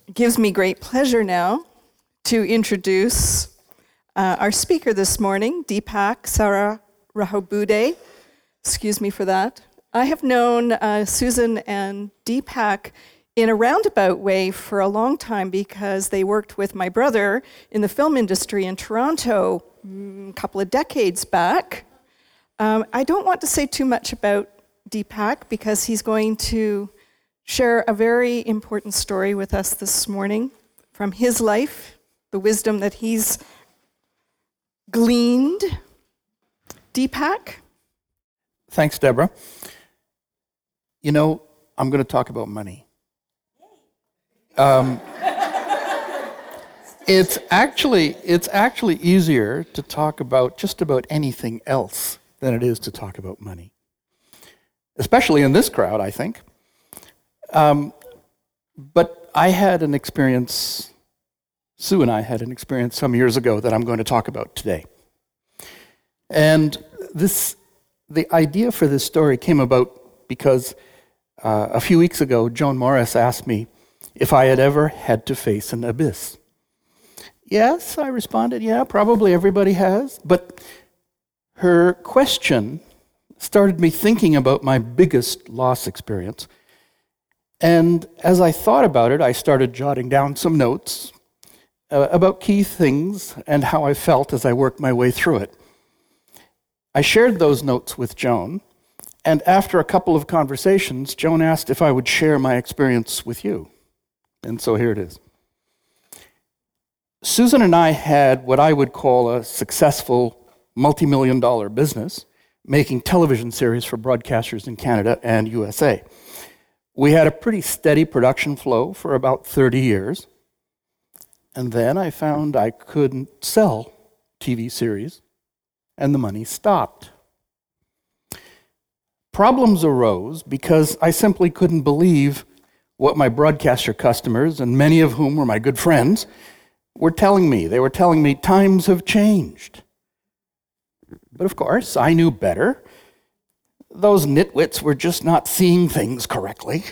It gives me great pleasure now to introduce our speaker this morning, Deepak Sararahobude. Excuse me for that. I have known Susan and Deepak in a roundabout way for a long time because they worked with my brother in the film industry in Toronto a couple of decades back. I don't want to say too much about Deepak because he's going to share a very important story with us this morning from his life, the wisdom that he's gleaned. Deepak? Thanks, Deborah. You know, I'm going to talk about money. It's actually easier to talk about just about anything else than it is to talk about money. Especially in this crowd, I think. But I had an experience, Sue and I had an experience some years ago that I'm going to talk about today. And the idea for this story came about because a few weeks ago, Joan Morris asked me if I had ever had to face an abyss. Yes, I responded, yeah, probably everybody has. But her question started me thinking about my biggest loss experience. And as I thought about it, I started jotting down some notes about key things and how I felt as I worked my way through it. I shared those notes with Joan, and after a couple of conversations, Joan asked if I would share my experience with you. And so here it is. Susan and I had what I would call a successful multi-million-dollar business, making television series for broadcasters in Canada and USA. We had a pretty steady production flow for about 30 years, and then I found I couldn't sell TV series, and the money stopped. Problems arose because I simply couldn't believe what my broadcaster customers, and many of whom were my good friends, were telling me. They were telling me times have changed. But of course, I knew better. Those nitwits were just not seeing things correctly.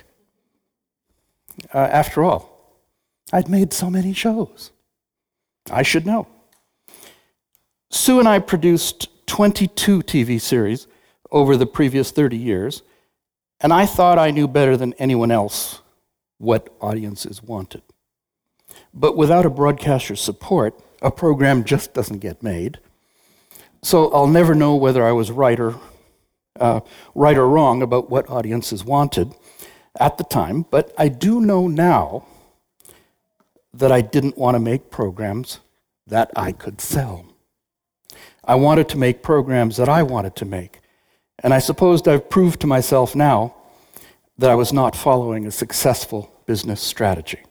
After all, I'd made so many shows. I should know. Sue and I produced 22 TV series over the previous 30 years, and I thought I knew better than anyone else what audiences wanted. But without a broadcaster's support, a program just doesn't get made. So I'll never know whether I was right or wrong about what audiences wanted at the time, but I do know now that I didn't want to make programs that I could sell. I wanted to make programs that I wanted to make, and I supposed I've proved to myself now that I was not following a successful business strategy.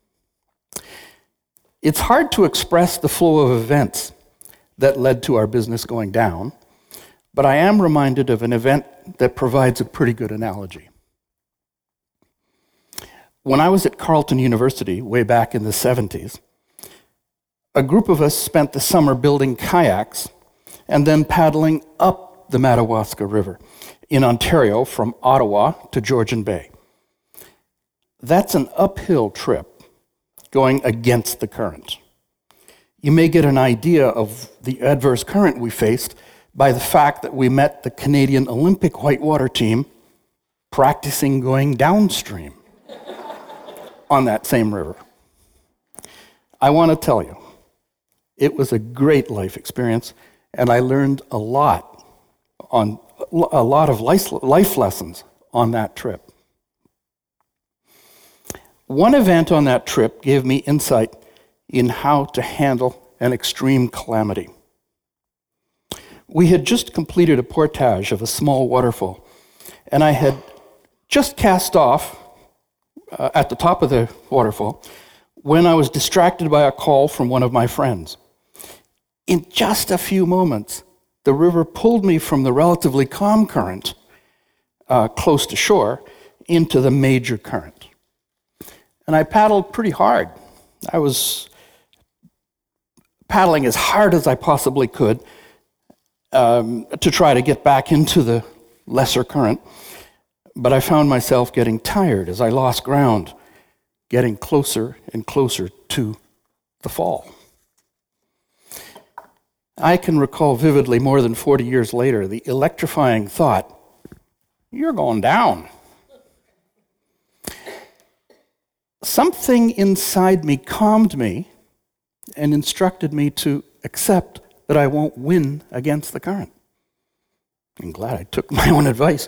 It's hard to express the flow of events that led to our business going down, but I am reminded of an event that provides a pretty good analogy. When I was at Carleton University way back in the 70s, a group of us spent the summer building kayaks and then paddling up the Madawaska River in Ontario from Ottawa to Georgian Bay. That's an uphill trip going against the current. You may get an idea of the adverse current we faced by the fact that we met the Canadian Olympic whitewater team practicing going downstream on that same river. I want to tell you, it was a great life experience, and I learned a lot of life lessons on that trip. One event on that trip gave me insight in how to handle an extreme calamity. We had just completed a portage of a small waterfall, and I had just cast off at the top of the waterfall when I was distracted by a call from one of my friends. In just a few moments, the river pulled me from the relatively calm current close to shore into the major current. And I paddled pretty hard. I was paddling as hard as I possibly could to try to get back into the lesser current. But I found myself getting tired as I lost ground, getting closer and closer to the fall. I can recall vividly, more than 40 years later, the electrifying thought, "You're going down." Something inside me calmed me and instructed me to accept that I won't win against the current. I'm glad I took my own advice.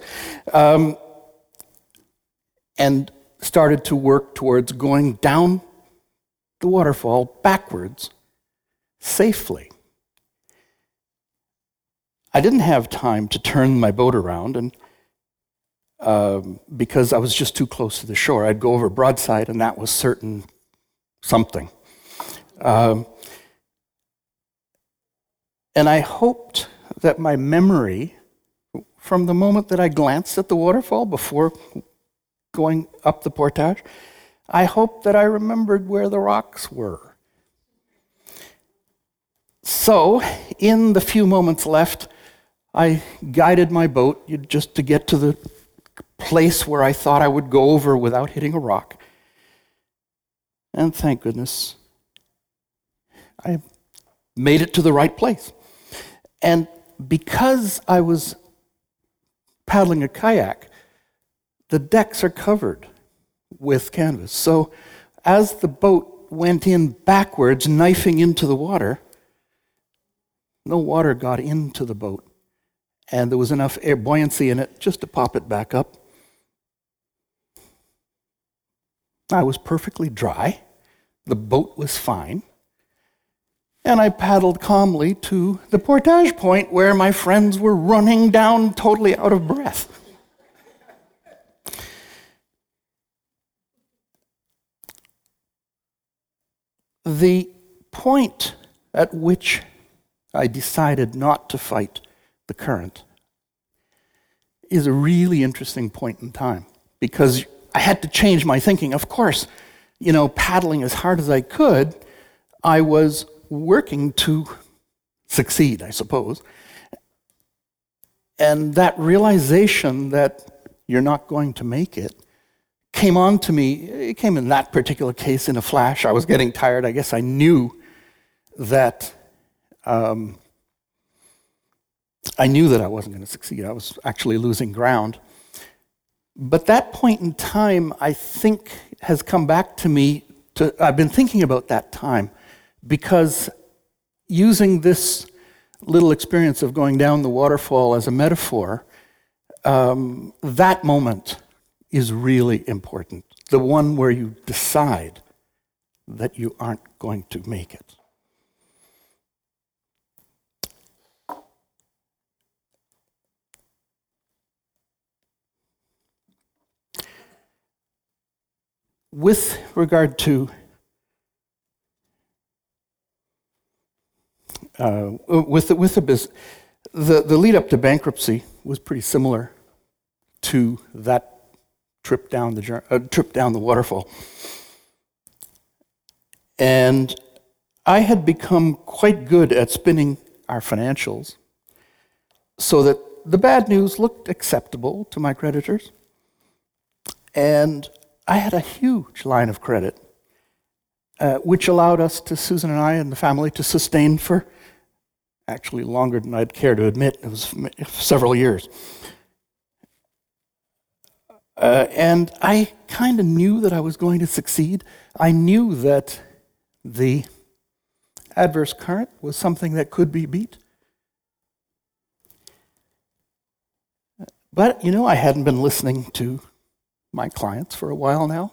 And started to work towards going down the waterfall backwards safely. I didn't have time to turn my boat around, and because I was just too close to the shore. I'd go over broadside, and that was certain something. And I hoped that my memory, from the moment that I glanced at the waterfall before going up the portage, I hoped that I remembered where the rocks were. So, in the few moments left, I guided my boat just to get to the place where I thought I would go over without hitting a rock. And thank goodness, I made it to the right place. And because I was paddling a kayak, the decks are covered with canvas. So as the boat went in backwards, knifing into the water, no water got into the boat. And there was enough air buoyancy in it just to pop it back up. I was perfectly dry. The boat was fine. And I paddled calmly to the portage point where my friends were running down totally out of breath. The point at which I decided not to fight the current is a really interesting point in time, because I had to change my thinking. Of course, paddling as hard as I could, I was working to succeed, I suppose. And that realization that you're not going to make it came on to me. It came in that particular case in a flash. I was getting tired. I guess I knew that I wasn't going to succeed. I was actually losing ground. But that point in time, I think, has come back to me. I've been thinking about that time, because using this little experience of going down the waterfall as a metaphor, that moment is really important. The one where you decide that you aren't going to make it. With regard to the business, the lead up to bankruptcy was pretty similar to that trip down the waterfall, and I had become quite good at spinning our financials so that the bad news looked acceptable to my creditors, and I had a huge line of credit, which allowed us Susan and I and the family, to sustain for actually longer than I'd care to admit. It was several years. And I kind of knew that I was going to succeed. I knew that the adverse current was something that could be beat. But, I hadn't been listening to my clients for a while now.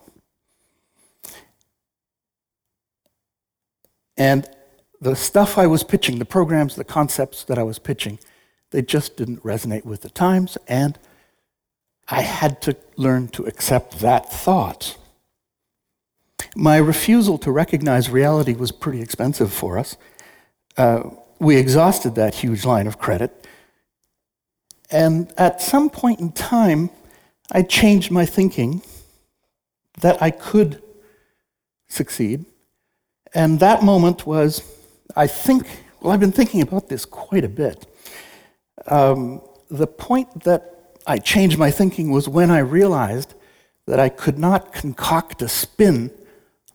And the stuff I was pitching, the programs, the concepts that I was pitching, they just didn't resonate with the times, and I had to learn to accept that thought. My refusal to recognize reality was pretty expensive for us. We exhausted that huge line of credit, and at some point in time, I changed my thinking that I could succeed. And that moment was, I've been thinking about this quite a bit. The point that I changed my thinking was when I realized that I could not concoct a spin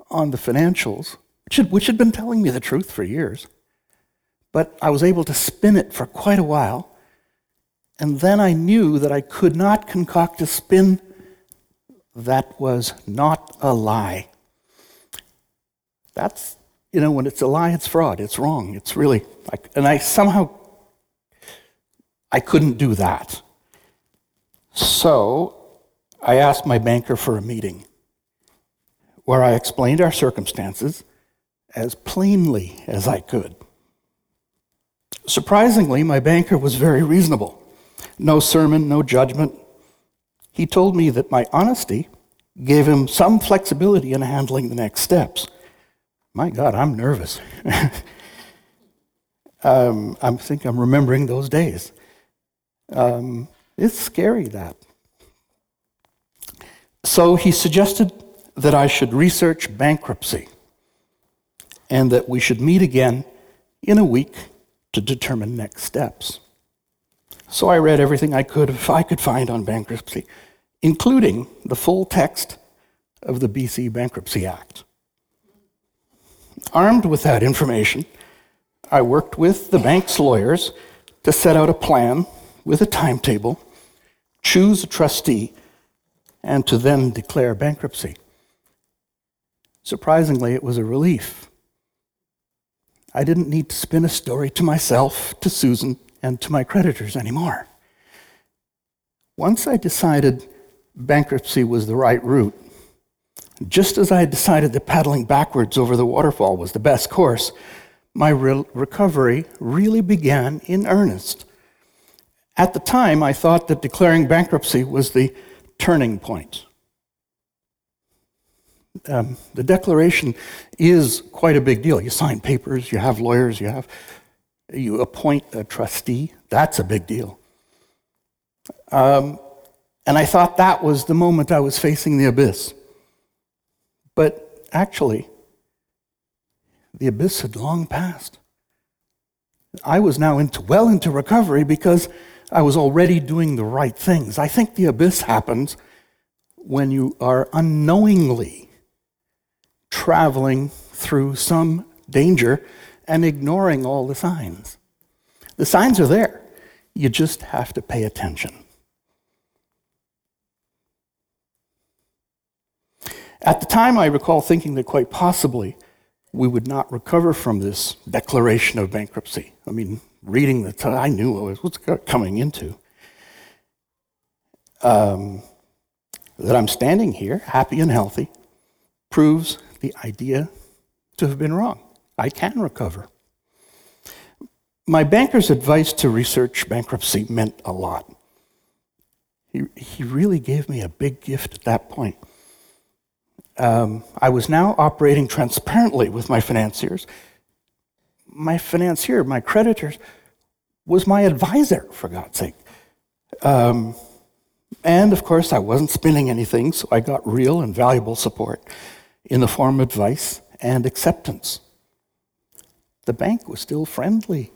on the financials, which had been telling me the truth for years, but I was able to spin it for quite a while, and then I knew that I could not concoct a spin that was not a lie. That's, when it's a lie, it's fraud, it's wrong, it's really, I couldn't do that. So I asked my banker for a meeting where I explained our circumstances as plainly as I could. Surprisingly, my banker was very reasonable. No sermon, no judgment. He told me that my honesty gave him some flexibility in handling the next steps. My God, I'm nervous. I think I'm remembering those days. It's scary, that. So he suggested that I should research bankruptcy and that we should meet again in a week to determine next steps. So I read everything I could find on bankruptcy, including the full text of the BC Bankruptcy Act. Armed with that information, I worked with the bank's lawyers to set out a plan with a timetable, choose a trustee, and to then declare bankruptcy. Surprisingly, it was a relief. I didn't need to spin a story to myself, to Susan, and to my creditors anymore. Once I decided bankruptcy was the right route, just as I had decided that paddling backwards over the waterfall was the best course, my recovery really began in earnest. At the time, I thought that declaring bankruptcy was the turning point. The declaration is quite a big deal. You sign papers, you have lawyers, you appoint a trustee. That's a big deal. And I thought that was the moment I was facing the abyss. But actually, the abyss had long passed. I was now well into recovery because I was already doing the right things. I think the abyss happens when you are unknowingly traveling through some danger and ignoring all the signs. The signs are there. You just have to pay attention. At the time, I recall thinking that quite possibly we would not recover from this declaration of bankruptcy. I mean, reading I knew what I was coming into. That I'm standing here, happy and healthy, proves the idea to have been wrong. I can recover. My banker's advice to research bankruptcy meant a lot. He really gave me a big gift at that point. I was now operating transparently with my financiers. My financier, my creditors, was my advisor, for God's sake. And of course, I wasn't spinning anything, so I got real and valuable support in the form of advice and acceptance. The bank was still friendly.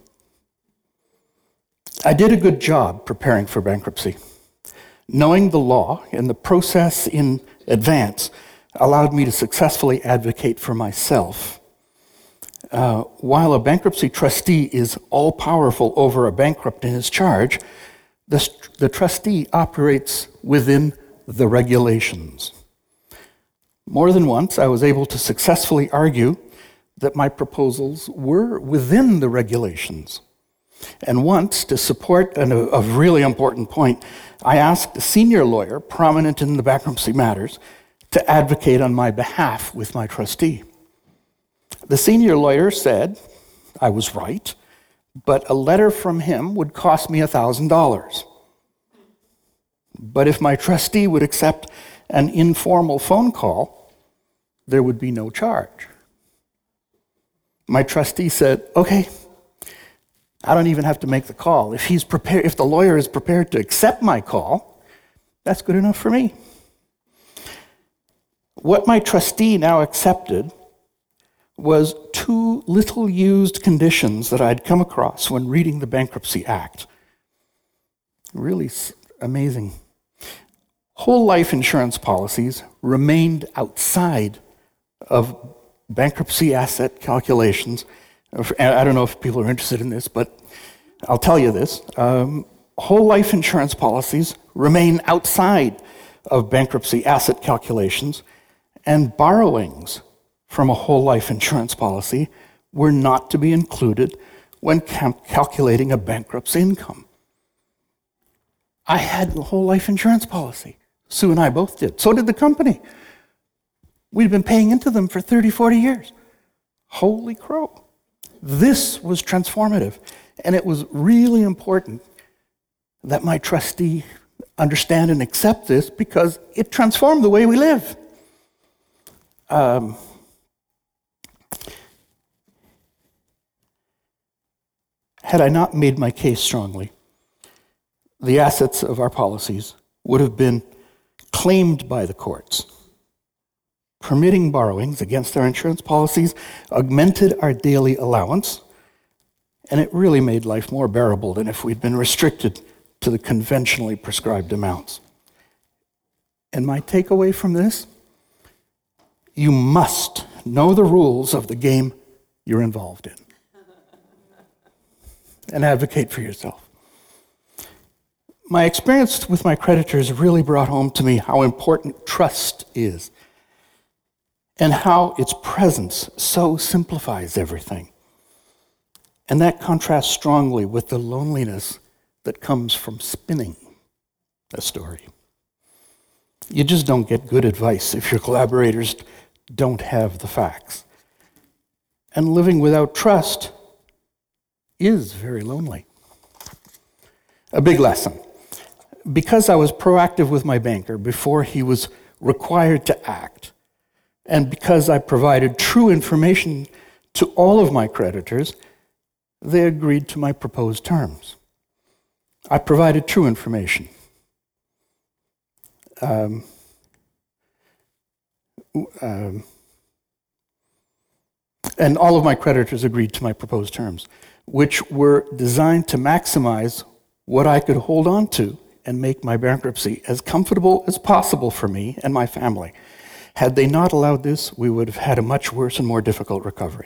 I did a good job preparing for bankruptcy. Knowing the law and the process in advance allowed me to successfully advocate for myself. While a bankruptcy trustee is all-powerful over a bankrupt in his charge, the trustee operates within the regulations. More than once, I was able to successfully argue that my proposals were within the regulations. And once, to support a really important point, I asked a senior lawyer, prominent in the bankruptcy matters, to advocate on my behalf with my trustee. The senior lawyer said I was right, but a letter from him would cost me $1,000. But if my trustee would accept an informal phone call, there would be no charge. My trustee said, okay, I don't even have to make the call. If the lawyer is prepared to accept my call, that's good enough for me. What my trustee now accepted was 2 little-used conditions that I'd come across when reading the Bankruptcy Act. Really amazing. Whole life insurance policies remained outside of bankruptcy asset calculations. I don't know if people are interested in this, but I'll tell you this. Whole life insurance policies remain outside of bankruptcy asset calculations, and borrowings from a whole life insurance policy were not to be included when calculating a bankrupt's income. I had a whole life insurance policy. Sue and I both did. So did the company. We'd been paying into them for 30, 40 years. Holy crow. This was transformative. And it was really important that my trustee understand and accept this because it transformed the way we live. Had I not made my case strongly, the assets of our policies would have been claimed by the courts. Permitting borrowings against our insurance policies augmented our daily allowance, and it really made life more bearable than if we'd been restricted to the conventionally prescribed amounts. And my takeaway from this, you must know the rules of the game you're involved in and advocate for yourself. My experience with my creditors really brought home to me how important trust is and how its presence so simplifies everything. And that contrasts strongly with the loneliness that comes from spinning a story. You just don't get good advice if your collaborators don't have the facts. And living without trust is very lonely. A big lesson. Because I was proactive with my banker before he was required to act, and because I provided true information to all of my creditors, they agreed to my proposed terms. I provided true information. And all of my creditors agreed to my proposed terms, which were designed to maximize what I could hold on to and make my bankruptcy as comfortable as possible for me and my family. Had they not allowed this, we would have had a much worse and more difficult recovery.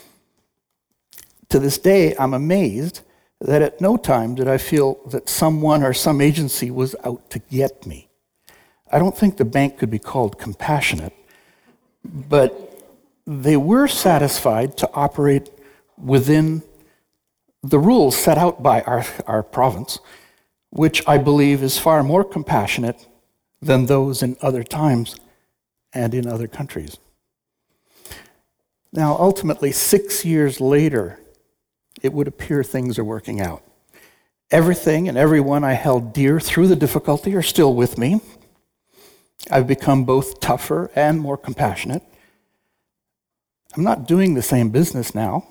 To this day, I'm amazed that at no time did I feel that someone or some agency was out to get me. I don't think the bank could be called compassionate, but they were satisfied to operate within the rules set out by our province, which I believe is far more compassionate than those in other times and in other countries. Now, ultimately, 6 years later, it would appear things are working out. Everything and everyone I held dear through the difficulty are still with me. I've become both tougher and more compassionate. I'm not doing the same business now.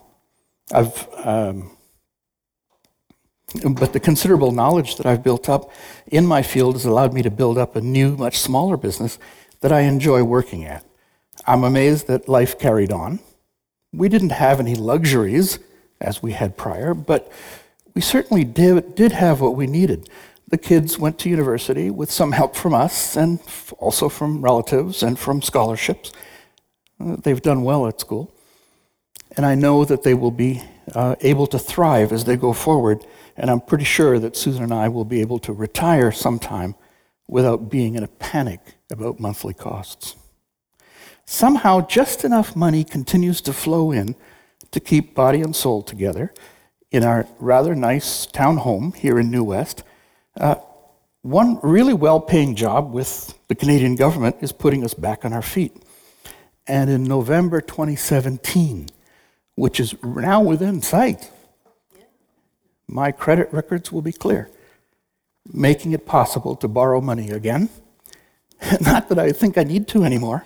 But the considerable knowledge that I've built up in my field has allowed me to build up a new, much smaller business that I enjoy working at. I'm amazed that life carried on. We didn't have any luxuries as we had prior, but we certainly did have what we needed. The kids went to university with some help from us and also from relatives and from scholarships. They've done well at school. And I know that they will be able to thrive as they go forward. And I'm pretty sure that Susan and I will be able to retire sometime without being in a panic about monthly costs. Somehow, just enough money continues to flow in to keep body and soul together in our rather nice town home here in New West. One really well-paying job with the Canadian government is putting us back on our feet. And in November 2017, which is now within sight, my credit records will be clear, making it possible to borrow money again. Not that I think I need to anymore.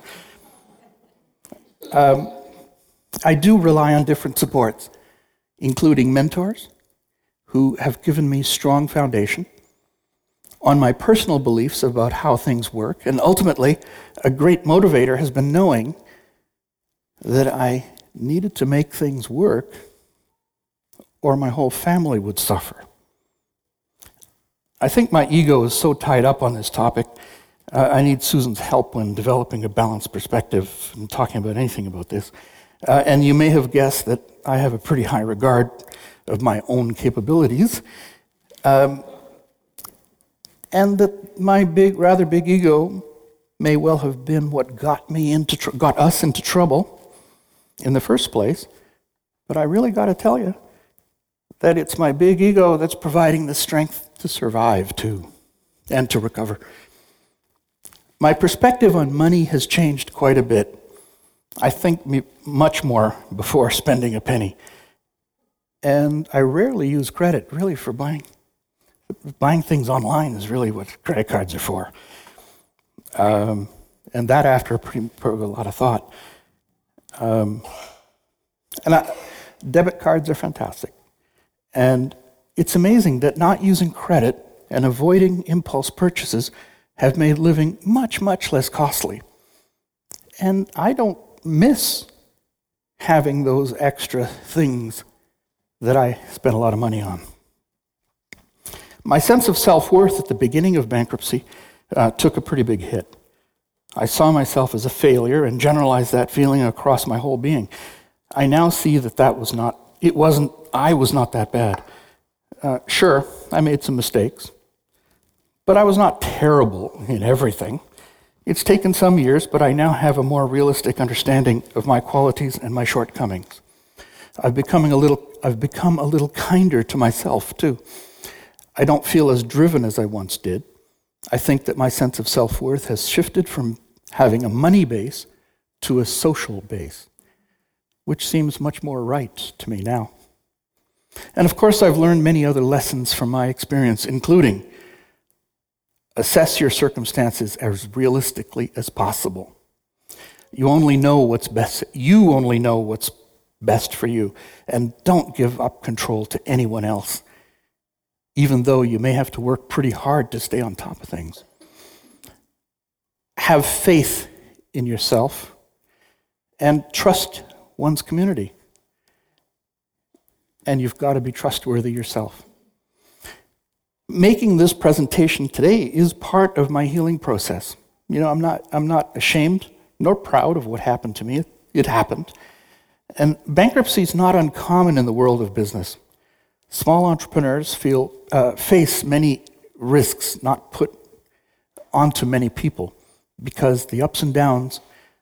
I do rely on different supports, including mentors who have given me strong foundation, on my personal beliefs about how things work, and ultimately, a great motivator has been knowing that I needed to make things work or my whole family would suffer. I think my ego is so tied up on this topic I need Susan's help when developing a balanced perspective and talking about anything about this. And you may have guessed that I have a pretty high regard of my own capabilities, and that my rather big ego may well have been what got us into trouble in the first place. But I really got to tell you that it's my big ego that's providing the strength to survive too, and to recover. My perspective on money has changed quite a bit. I think much more before spending a penny. And I rarely use credit, really, for buying. Buying things online is really what credit cards are for. And that after a lot of thought. Debit cards are fantastic. And it's amazing that not using credit and avoiding impulse purchases have made living much, much less costly. And I don't miss having those extra things that I spent a lot of money on. My sense of self-worth at the beginning of bankruptcy took a pretty big hit. I saw myself as a failure and generalized that feeling across my whole being. I now see that I was not that bad. Sure, I made some mistakes, but I was not terrible in everything. It's taken some years, but I now have a more realistic understanding of my qualities and my shortcomings. I've become a little kinder to myself, too. I don't feel as driven as I once did. I think that my sense of self-worth has shifted from having a money base to a social base, which seems much more right to me now. And of course, I've learned many other lessons from my experience, including assess your circumstances as realistically as possible. You only know what's best for you, and don't give up control to anyone else, even though you may have to work pretty hard to stay on top of things. Have faith in yourself and trust one's community. And you've got to be trustworthy yourself. Making this presentation today is part of my healing process. You know, I'm not ashamed nor proud of what happened to me. It happened. And bankruptcy is not uncommon in the world of business. Small entrepreneurs face many risks not put onto many people because the ups and downs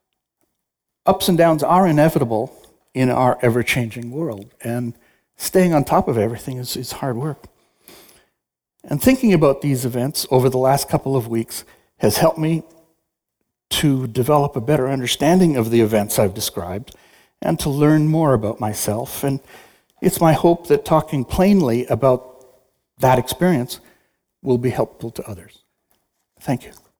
are inevitable in our ever-changing world. And staying on top of everything is hard work. And thinking about these events over the last couple of weeks has helped me to develop a better understanding of the events I've described and to learn more about myself. And it's my hope that talking plainly about that experience will be helpful to others. Thank you.